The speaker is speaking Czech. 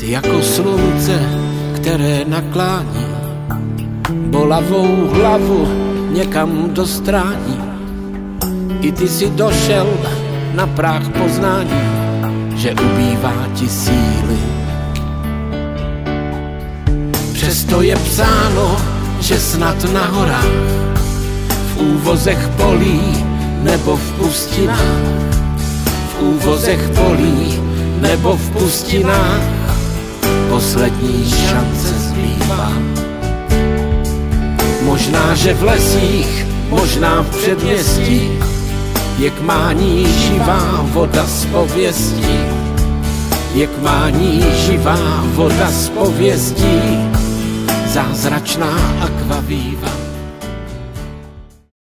Jsi jako slunce, které naklání bolavou hlavu někam do strání. I ty si došel na práh poznání, že ubývá ti síly. Přesto je psáno, že snad na horách, v úvozech polí nebo v pustinách, v úvozech polí nebo v pustinách poslední šance zbývá. Možná, že v lesích, možná v předměstí je k mání živá voda z pověstí, je k mání živá voda z pověstí, zázračná akvavíva.